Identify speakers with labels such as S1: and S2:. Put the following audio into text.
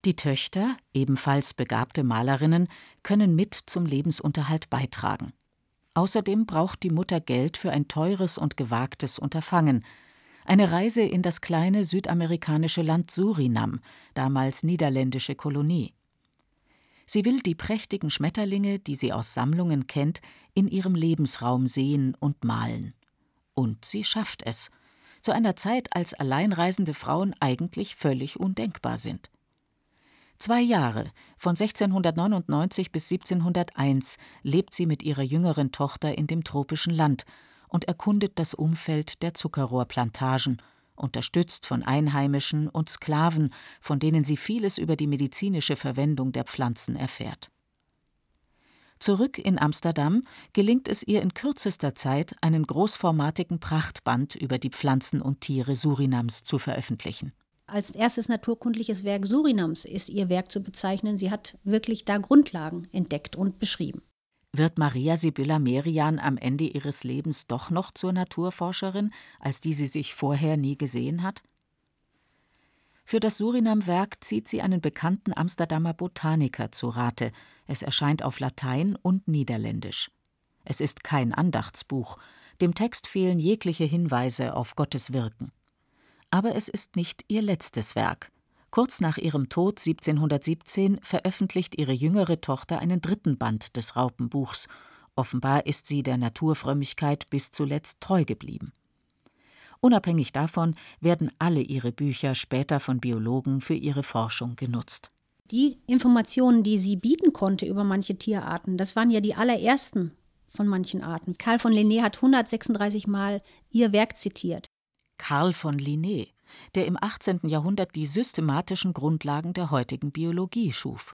S1: Die Töchter, ebenfalls begabte Malerinnen, können mit zum Lebensunterhalt beitragen. Außerdem braucht die Mutter Geld für ein teures und gewagtes Unterfangen: eine Reise in das kleine südamerikanische Land Surinam, damals niederländische Kolonie. Sie will die prächtigen Schmetterlinge, die sie aus Sammlungen kennt, in ihrem Lebensraum sehen und malen. Und sie schafft es, zu einer Zeit, als alleinreisende Frauen eigentlich völlig undenkbar sind. 2 Jahre, von 1699 bis 1701, lebt sie mit ihrer jüngeren Tochter in dem tropischen Land und erkundet das Umfeld der Zuckerrohrplantagen, unterstützt von Einheimischen und Sklaven, von denen sie vieles über die medizinische Verwendung der Pflanzen erfährt. Zurück in Amsterdam gelingt es ihr in kürzester Zeit, einen großformatigen Prachtband über die Pflanzen und Tiere Surinams zu veröffentlichen.
S2: Als erstes naturkundliches Werk Surinams ist ihr Werk zu bezeichnen. Sie hat wirklich da Grundlagen entdeckt und beschrieben.
S1: Wird Maria Sibylla Merian am Ende ihres Lebens doch noch zur Naturforscherin, als die sie sich vorher nie gesehen hat? Für das Surinam-Werk zieht sie einen bekannten Amsterdamer Botaniker zu Rate. Es erscheint auf Latein und Niederländisch. Es ist kein Andachtsbuch. Dem Text fehlen jegliche Hinweise auf Gottes Wirken. Aber es ist nicht ihr letztes Werk. Kurz nach ihrem Tod 1717 veröffentlicht ihre jüngere Tochter einen 3. Band des Raupenbuchs. Offenbar ist sie der Naturfrömmigkeit bis zuletzt treu geblieben. Unabhängig davon werden alle ihre Bücher später von Biologen für ihre Forschung genutzt.
S2: Die Informationen, die sie bieten konnte über manche Tierarten, das waren ja die allerersten von manchen Arten. Carl von Linné hat 136 Mal ihr Werk zitiert.
S1: Carl von Linné, der im 18. Jahrhundert die systematischen Grundlagen der heutigen Biologie schuf.